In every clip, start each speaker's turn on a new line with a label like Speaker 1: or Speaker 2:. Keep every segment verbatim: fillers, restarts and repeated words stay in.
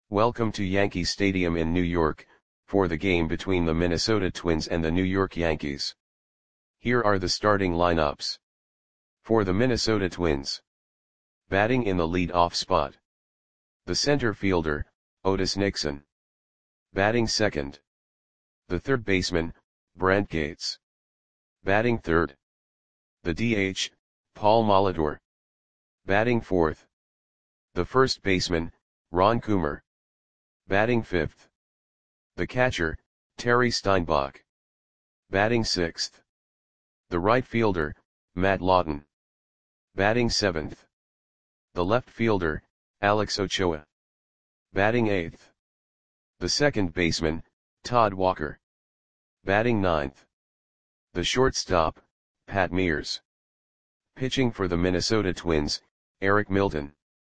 Speaker 1: Welcome to Yankee Stadium in New York, for the game between the Minnesota Twins and the New York Yankees. Here are the starting lineups. For the Minnesota Twins. Batting in the lead-off spot. The center fielder, Otis Nixon. Batting second. The third baseman, Brent Gates. Batting third. The D H, Paul Molitor. Batting fourth. The first baseman, Ron Coomer. Batting fifth. The catcher, Terry Steinbach. Batting sixth. The right fielder, Matt Lawton. Batting seventh. The left fielder, Alex Ochoa. Batting eighth. The second baseman, Todd Walker. Batting ninth. The shortstop, Pat Mears. Pitching for the Minnesota Twins, Eric Milton.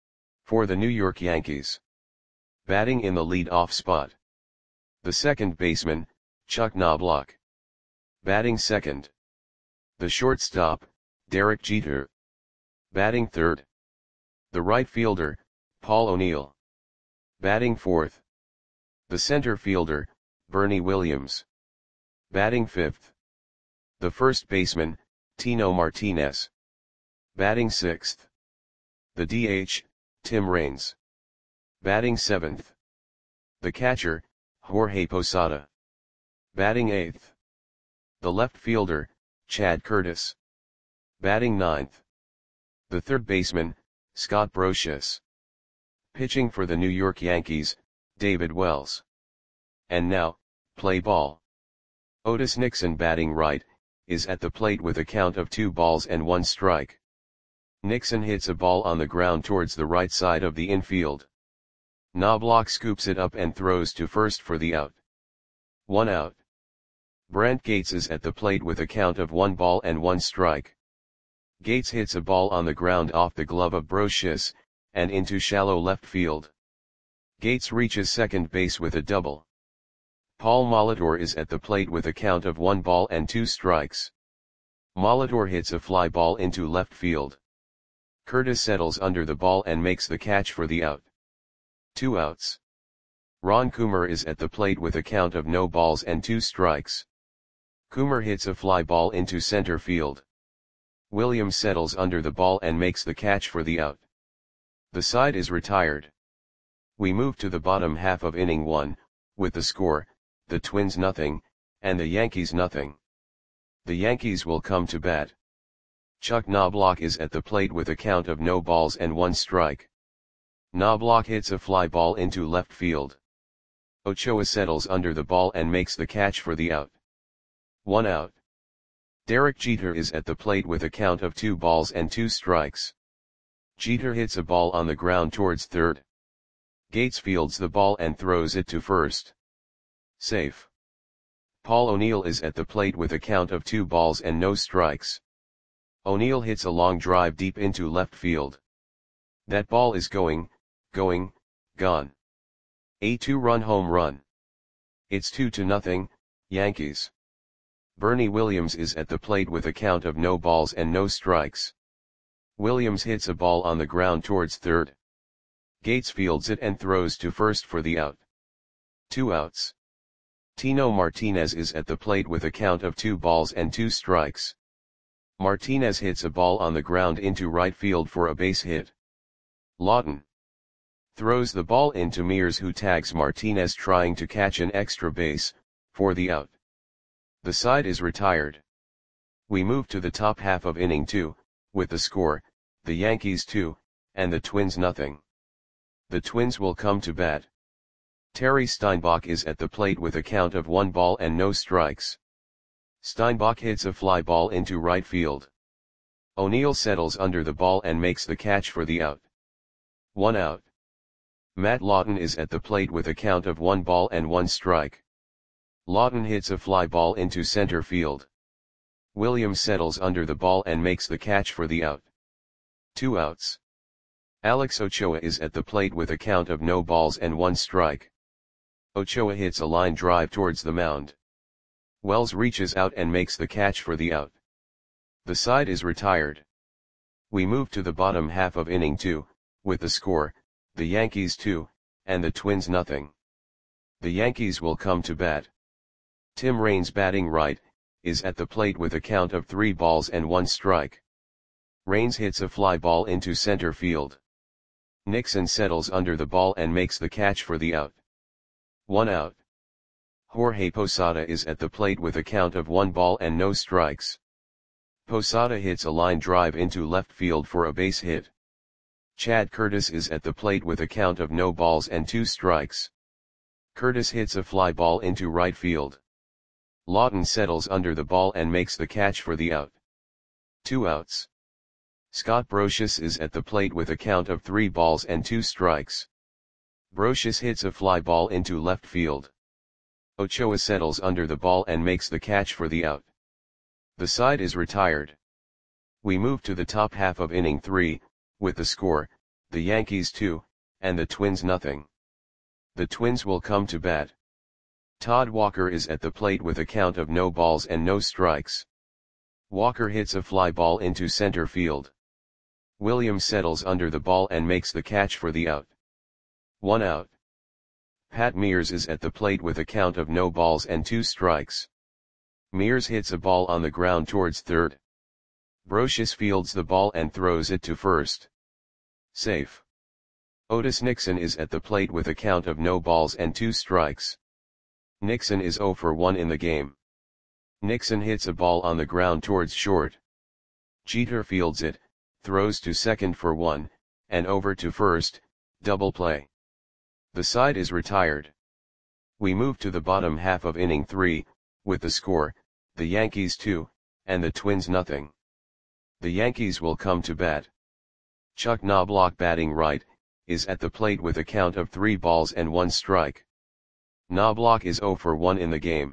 Speaker 1: For the New York Yankees. Batting in the lead-off spot. The second baseman, Chuck Knobloch. Batting second. The shortstop, Derek Jeter. Batting third. The right fielder, Paul O'Neill. Batting fourth. The center fielder, Bernie Williams. Batting fifth. The first baseman, Tino Martinez. Batting sixth. The D H, Tim Raines. Batting seventh. The catcher, Jorge Posada. Batting eighth. The left fielder, Chad Curtis. Batting ninth. The third baseman, Scott Brosius. Pitching for the New York Yankees, David Wells. And now, play ball. Otis Nixon batting right, is at the plate with a count of two balls and one strike. Nixon hits a ball on the ground towards the right side of the infield. Knobloch scoops it up and throws to first for the out. One out. Brent Gates is at the plate with a count of one ball and one strike. Gates hits a ball on the ground off the glove of Brosius, and into shallow left field. Gates reaches second base with a double. Paul Molitor is at the plate with a count of one ball and two strikes. Molitor hits a fly ball into left field. Curtis settles under the ball and makes the catch for the out. Two outs. Ron Coomer is at the plate with a count of no balls and two strikes. Coomer hits a fly ball into center field. Williams settles under the ball and makes the catch for the out. The side is retired. We move to the bottom half of inning one, with the score, the Twins nothing, and the Yankees nothing. The Yankees will come to bat. Chuck Knobloch is at the plate with a count of no balls and one strike. Knobloch hits a fly ball into left field. Ochoa settles under the ball and makes the catch for the out. One out. Derek Jeter is at the plate with a count of two balls and two strikes. Jeter hits a ball on the ground towards third. Gates fields the ball and throws it to first. Safe. Paul O'Neill is at the plate with a count of two balls and no strikes. O'Neill hits a long drive deep into left field. That ball is going, going, gone. A two-run home run. It's two to nothing, Yankees. Bernie Williams is at the plate with a count of no balls and no strikes. Williams hits a ball on the ground towards third. Gates fields it and throws to first for the out. Two outs. Tino Martinez is at the plate with a count of two balls and two strikes. Martinez hits a ball on the ground into right field for a base hit. Lawton throws the ball into Mears, who tags Martinez trying to catch an extra base, for the out. The side is retired. We move to the top half of inning two, with the score, the Yankees two, and the Twins nothing. The Twins will come to bat. Terry Steinbach is at the plate with a count of one ball and no strikes. Steinbach hits a fly ball into right field. O'Neill settles under the ball and makes the catch for the out. One out. Matt Lawton is at the plate with a count of one ball and one strike. Lawton hits a fly ball into center field. Williams settles under the ball and makes the catch for the out. Two outs. Alex Ochoa is at the plate with a count of no balls and one strike. Ochoa hits a line drive towards the mound. Wells reaches out and makes the catch for the out. The side is retired. We move to the bottom half of inning two, with the score, the Yankees two, and the Twins nothing. The Yankees will come to bat. Tim Raines batting right, is at the plate with a count of three balls and one strike. Raines hits a fly ball into center field. Nixon settles under the ball and makes the catch for the out. One out. Jorge Posada is at the plate with a count of one ball and no strikes. Posada hits a line drive into left field for a base hit. Chad Curtis is at the plate with a count of no balls and two strikes. Curtis hits a fly ball into right field. Lawton settles under the ball and makes the catch for the out. Two outs. Scott Brosius is at the plate with a count of three balls and two strikes. Brosius hits a fly ball into left field. Ochoa settles under the ball and makes the catch for the out. The side is retired. We move to the top half of inning three, with the score, the Yankees two, and the Twins nothing. The Twins will come to bat. Todd Walker is at the plate with a count of no balls and no strikes. Walker hits a fly ball into center field. Williams settles under the ball and makes the catch for the out. One out. Pat Mears is at the plate with a count of no balls and two strikes. Mears hits a ball on the ground towards third. Brosius fields the ball and throws it to first. Safe. Otis Nixon is at the plate with a count of no balls and two strikes. Nixon is oh for one in the game. Nixon hits a ball on the ground towards short. Jeter fields it, throws to second for one, and over to first, double play. The side is retired. We move to the bottom half of inning three, with the score, the Yankees two, and the Twins nothing. The Yankees will come to bat. Chuck Knobloch batting right, is at the plate with a count of three balls and one strike. Knobloch is oh for one in the game.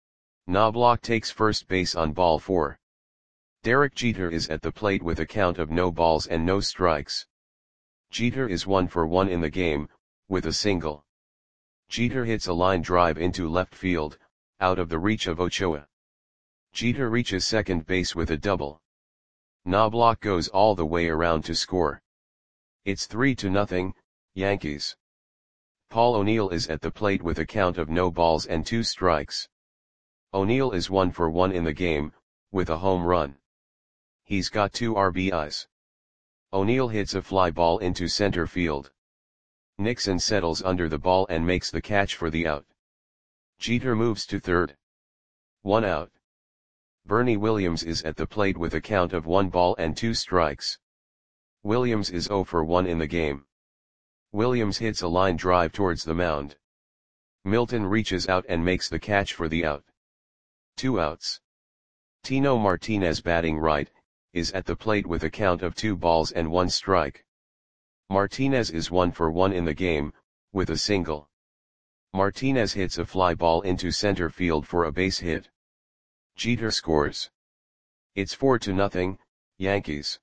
Speaker 1: Knobloch takes first base on ball four. Derek Jeter is at the plate with a count of no balls and no strikes. Jeter is one for one in the game, with a single. Jeter hits a line drive into left field, out of the reach of Ochoa. Jeter reaches second base with a double. Knobloch goes all the way around to score. It's three to nothing, Yankees. Paul O'Neill is at the plate with a count of no balls and two strikes. O'Neill is one for one in the game, with a home run. He's got two R B Is. O'Neill hits a fly ball into center field. Nixon settles under the ball and makes the catch for the out. Jeter moves to third. One out. Bernie Williams is at the plate with a count of one ball and two strikes. Williams is oh for one in the game. Williams hits a line drive towards the mound. Milton reaches out and makes the catch for the out. Two outs. Tino Martinez batting right, is at the plate with a count of two balls and one strike. Martinez is one for one in the game, with a single. Martinez hits a fly ball into center field for a base hit. Jeter scores. It's four to nothing, Yankees.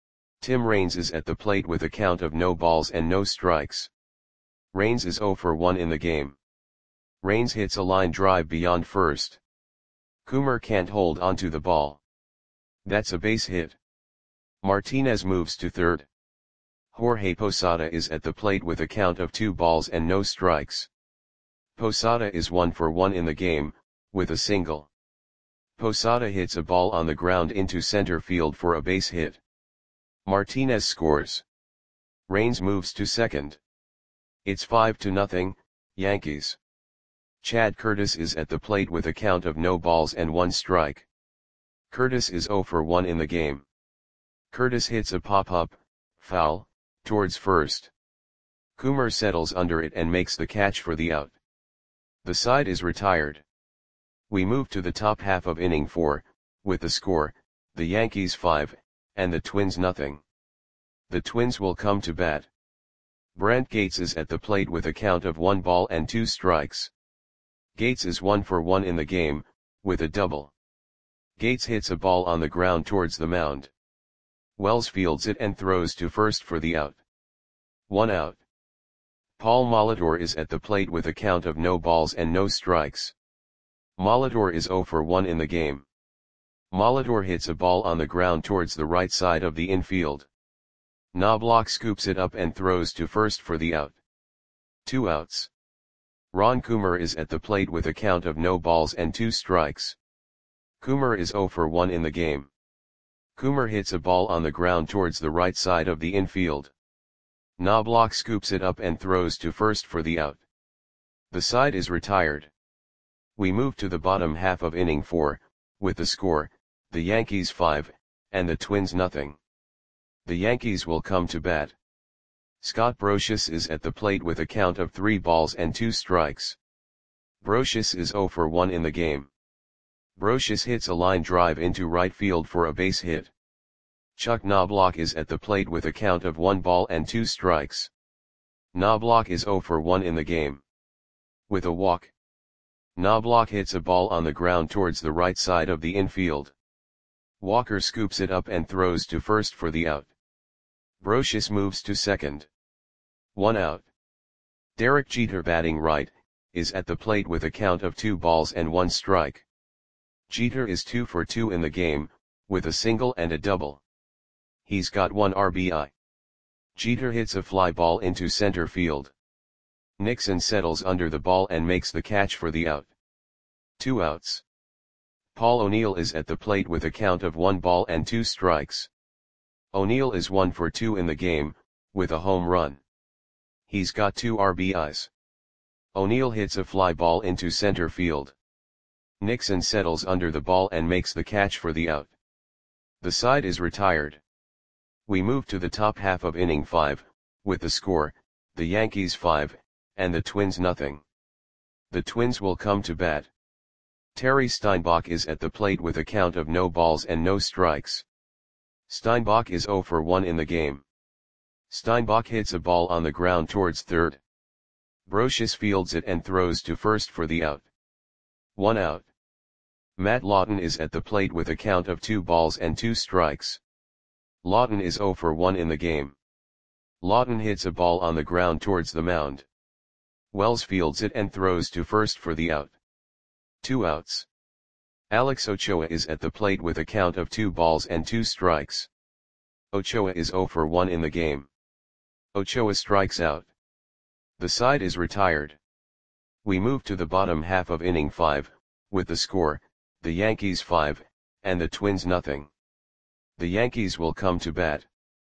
Speaker 1: Tim Raines is at the plate with a count of no balls and no strikes. Raines is oh for one in the game. Raines hits a line drive beyond first. Coomer can't hold onto the ball. That's a base hit. Martinez moves to third. Jorge Posada is at the plate with a count of two balls and no strikes. Posada is one for one in the game, with a single. Posada hits a ball on the ground into center field for a base hit. Martinez scores. Raines moves to second. It's five to nothing, Yankees. Chad Curtis is at the plate with a count of no balls and one strike. Curtis is oh for one in the game. Curtis hits a pop-up, foul, towards first. Coomer settles under it and makes the catch for the out. The side is retired. We move to the top half of inning four, with the score, the Yankees five, and the Twins nothing. The Twins will come to bat. Brent Gates is at the plate with a count of one ball and two strikes. Gates is one for one in the game, with a double. Gates hits a ball on the ground towards the mound. Wells fields it and throws to first for the out. One out. Paul Molitor is at the plate with a count of no balls and no strikes. Molitor is oh for one in the game. Molitor hits a ball on the ground towards the right side of the infield. Knobloch scoops it up and throws to first for the out. Two outs. Ron Coomer is at the plate with a count of no balls and two strikes. Coomer is zero for one in the game. Coomer hits a ball on the ground towards the right side of the infield. Knobloch scoops it up and throws to first for the out. The side is retired. We move to the bottom half of inning four, with the score, the Yankees five, and the Twins nothing. The Yankees will come to bat. Scott Brosius is at the plate with a count of three balls and two strikes. Brosius is zero for one in the game. Brosius hits a line drive into right field for a base hit. Chuck Knobloch is at the plate with a count of one ball and two strikes. Knobloch is zero for one in the game. With a walk, Knobloch hits a ball on the ground towards the right side of the infield. Walker scoops it up and throws to first for the out. Brosius moves to second. One out. Derek Jeter, batting right, is at the plate with a count of two balls and one strike. Jeter is two for two in the game, with a single and a double. He's got one R B I. Jeter hits a fly ball into center field. Nixon settles under the ball and makes the catch for the out. Two outs. Paul O'Neill is at the plate with a count of one ball and two strikes. O'Neill is one for two in the game, with a home run. He's got two R B Is. O'Neill hits a fly ball into center field. Nixon settles under the ball and makes the catch for the out. The side is retired. We move to the top half of inning five, with the score, the Yankees five, and the Twins nothing. The Twins will come to bat. Terry Steinbach is at the plate with a count of no balls and no strikes. Steinbach is zero for one in the game. Steinbach hits a ball on the ground towards third. Brosius fields it and throws to first for the out. One out. Matt Lawton is at the plate with a count of two balls and two strikes. Lawton is zero for one in the game. Lawton hits a ball on the ground towards the mound. Wells fields it and throws to first for the out. Two outs. Alex Ochoa is at the plate with a count of two balls and two strikes. Ochoa is zero for one in the game. Ochoa strikes out. The side is retired. We move to the bottom half of inning five, with the score, the Yankees five, and the Twins nothing. The Yankees will come to bat.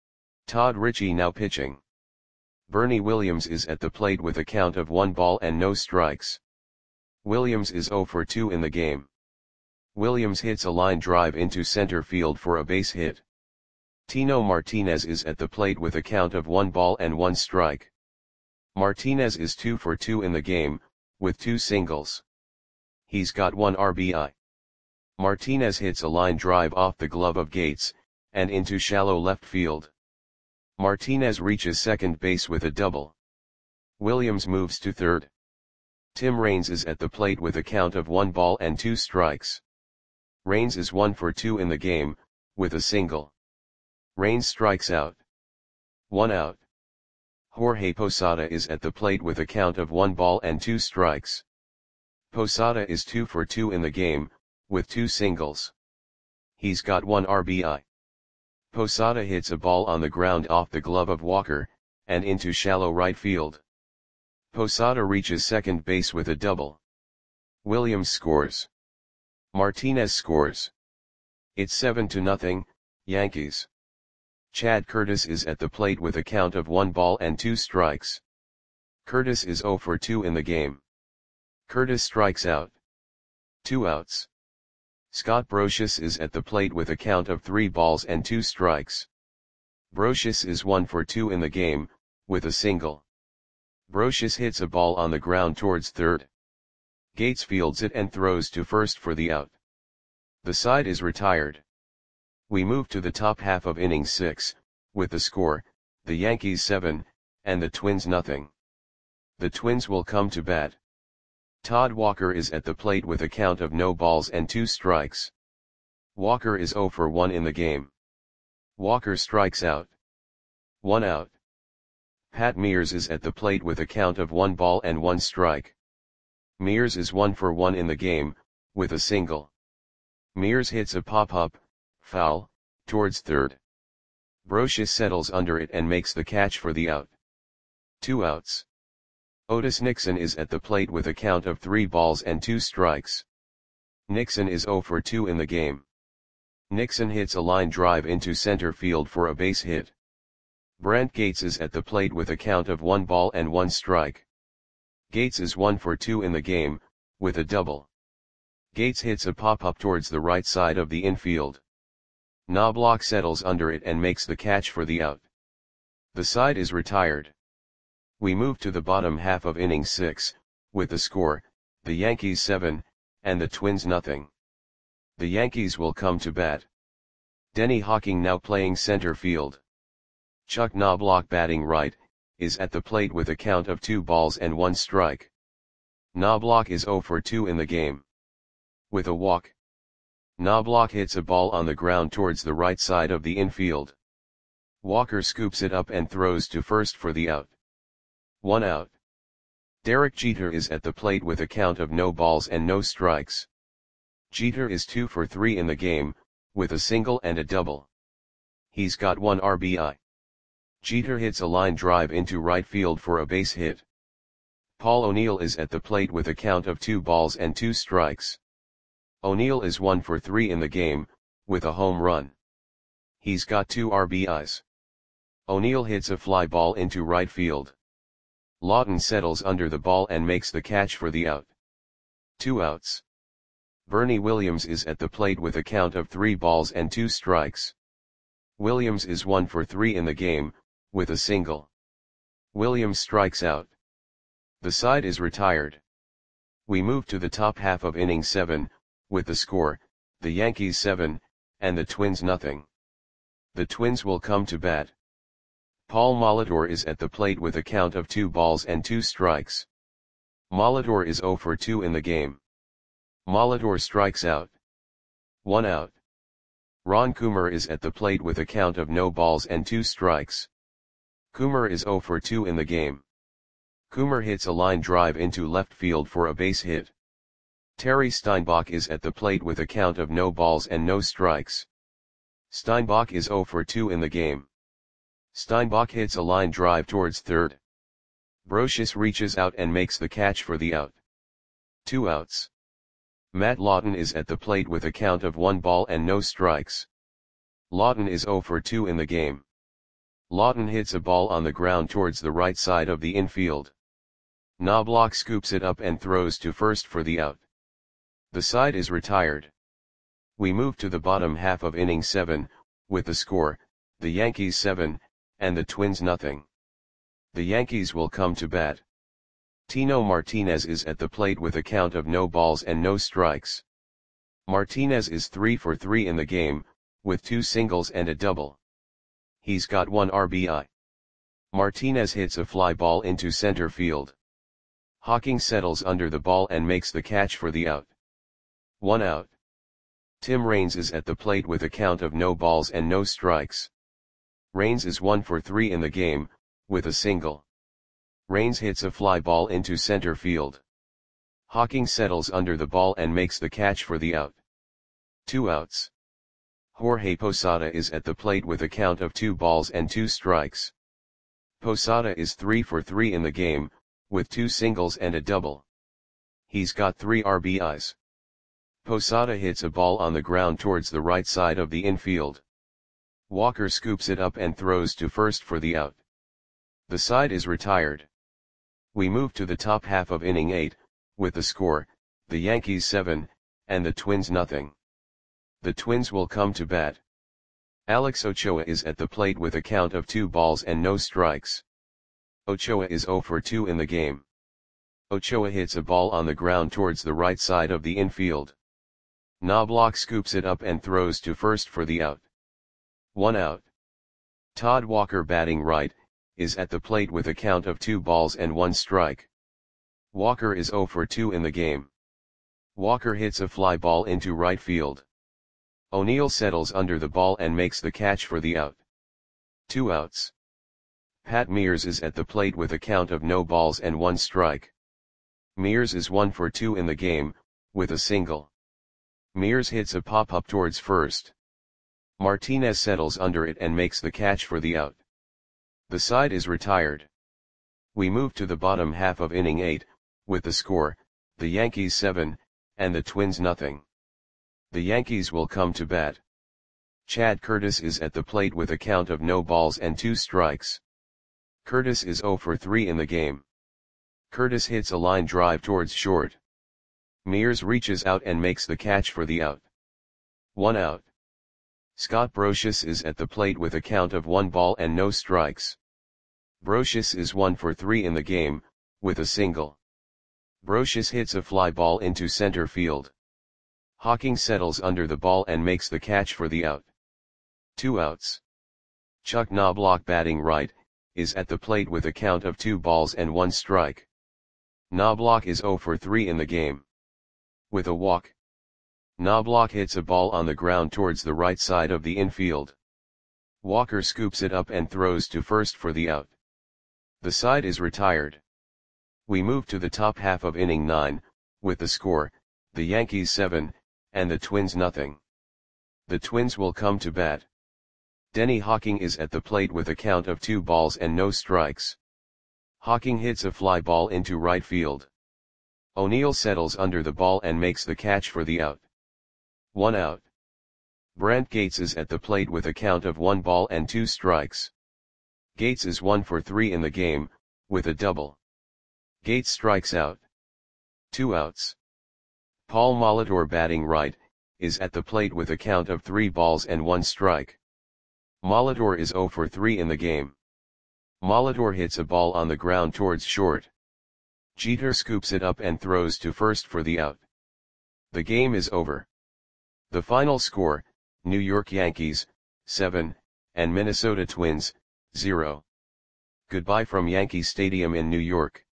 Speaker 1: Todd Ritchie now pitching. Bernie Williams is at the plate with a count of one ball and no strikes. Williams is zero for two in the game. Williams hits a line drive into center field for a base hit. Tino Martinez is at the plate with a count of one ball and one strike. Martinez is two for two in the game, with two singles. He's got one R B I. Martinez hits a line drive off the glove of Gates, and into shallow left field. Martinez reaches second base with a double. Williams moves to third. Tim Raines is at the plate with a count of one ball and two strikes. Raines is one for two in the game, with a single. Raines strikes out. One out. Jorge Posada is at the plate with a count of one ball and two strikes. Posada is two for two in the game, with two singles. He's got one R B I. Posada hits a ball on the ground off the glove of Walker, and into shallow right field. Posada reaches second base with a double. Williams scores. Martinez scores. It's seven to nothing, Yankees. Chad Curtis is at the plate with a count of one ball and two strikes. Curtis is zero for two in the game. Curtis strikes out. Two outs. Scott Brosius is at the plate with a count of three balls and two strikes. Brosius is one for two in the game, with a single. Brosius hits a ball on the ground towards third. Gates fields it and throws to first for the out. The side is retired. We move to the top half of inning six, with the score, the Yankees seven, and the Twins nothing. The Twins will come to bat. Todd Walker is at the plate with a count of no balls and two strikes. Walker is zero for one in the game. Walker strikes out. One out. Pat Mears is at the plate with a count of one ball and one strike. Mears is one for one in the game, with a single. Mears hits a pop-up, foul, towards third. Brosius settles under it and makes the catch for the out. Two outs. Otis Nixon is at the plate with a count of three balls and two strikes. Nixon is zero for two in the game. Nixon hits a line drive into center field for a base hit. Brent Gates is at the plate with a count of one ball and one strike. Gates is one for two in the game, with a double. Gates hits a pop-up towards the right side of the infield. Knobloch settles under it and makes the catch for the out. The side is retired. We move to the bottom half of inning six, with the score, the Yankees seven, and the Twins nothing. The Yankees will come to bat. Denny Hawking now playing center field. Chuck Knobloch batting right, is at the plate with a count of two balls and one strike. Knobloch is zero for two in the game. With a walk, Knobloch hits a ball on the ground towards the right side of the infield. Walker scoops it up and throws to first for the out. One out. Derek Jeter is at the plate with a count of no balls and no strikes. Jeter is two for three in the game, with a single and a double. He's got one R B I. Jeter hits a line drive into right field for a base hit. Paul O'Neill is at the plate with a count of two balls and two strikes. O'Neill is one for three in the game, with a home run. He's got two R B Is. O'Neill hits a fly ball into right field. Lawton settles under the ball and makes the catch for the out. Two outs. Bernie Williams is at the plate with a count of three balls and two strikes. Williams is one for three in the game, with a single. Williams strikes out. The side is retired. We move to the top half of inning seven, with the score, the Yankees seven, and the Twins nothing. The Twins will come to bat. Paul Molitor is at the plate with a count of two balls and two strikes. Molitor is zero for two in the game. Molitor strikes out. One out. Ron Coomer is at the plate with a count of no balls and two strikes. Coomer is zero for two in the game. Coomer hits a line drive into left field for a base hit. Terry Steinbach is at the plate with a count of no balls and no strikes. Steinbach is zero for two in the game. Steinbach hits a line drive towards third. Brocious reaches out and makes the catch for the out. Two outs. Matt Lawton is at the plate with a count of one ball and no strikes. Lawton is zero for two in the game. Lawton hits a ball on the ground towards the right side of the infield. Knobloch scoops it up and throws to first for the out. The side is retired. We move to the bottom half of inning seven, with the score, the Yankees seven, and the Twins nothing. The Yankees will come to bat. Tino Martinez is at the plate with a count of no balls and no strikes. Martinez is three for three in the game, with two singles and a double. He's got one R B I. Martinez hits a fly ball into center field. Hawking settles under the ball and makes the catch for the out. One out. Tim Raines is at the plate with a count of no balls and no strikes. Raines is one for three in the game, with a single. Raines hits a fly ball into center field. Hawking settles under the ball and makes the catch for the out. Two outs. Jorge Posada is at the plate with a count of two balls and two strikes. Posada is three for three in the game, with two singles and a double. He's got three R B Is. Posada hits a ball on the ground towards the right side of the infield. Walker scoops it up and throws to first for the out. The side is retired. We move to the top half of inning eight, with the score, the Yankees seven, and the Twins nothing. The Twins will come to bat. Alex Ochoa is at the plate with a count of two balls and no strikes. Ochoa is zero for two in the game. Ochoa hits a ball on the ground towards the right side of the infield. Knobloch scoops it up and throws to first for the out. One out. Todd Walker batting right, is at the plate with a count of two balls and one strike. Walker is zero for two in the game. Walker hits a fly ball into right field. O'Neill settles under the ball and makes the catch for the out. Two outs. Pat Mears is at the plate with a count of no balls and one strike. Mears is one for two in the game, with a single. Mears hits a pop-up towards first. Martinez settles under it and makes the catch for the out. The side is retired. We move to the bottom half of inning eight, with the score, the Yankees seven, and the Twins nothing. The Yankees will come to bat. Chad Curtis is at the plate with a count of no balls and two strikes. Curtis is zero for three in the game. Curtis hits a line drive towards short. Mears reaches out and makes the catch for the out. One out. Scott Brosius is at the plate with a count of one ball and no strikes. Brosius is one for three in the game, with a single. Brosius hits a fly ball into center field. Hawking settles under the ball and makes the catch for the out. Two outs. Chuck Knobloch, batting right, is at the plate with a count of two balls and one strike. Knobloch is zero for three in the game. With a walk. Knobloch hits a ball on the ground towards the right side of the infield. Walker scoops it up and throws to first for the out. The side is retired. We move to the top half of inning nine, with the score, the Yankees seven, and the Twins nothing. The Twins will come to bat. Denny Hawking is at the plate with a count of two balls and no strikes. Hawking hits a fly ball into right field. O'Neill settles under the ball and makes the catch for the out. One out. Brent Gates is at the plate with a count of one ball and two strikes. Gates is one for three in the game, with a double. Gates strikes out. Two outs. Paul Molitor, batting right, is at the plate with a count of three balls and one strike. Molitor is zero for three in the game. Molitor hits a ball on the ground towards short. Jeter scoops it up and throws to first for the out. The game is over. The final score, New York Yankees, seven, and Minnesota Twins, zero. Goodbye from Yankee Stadium in New York.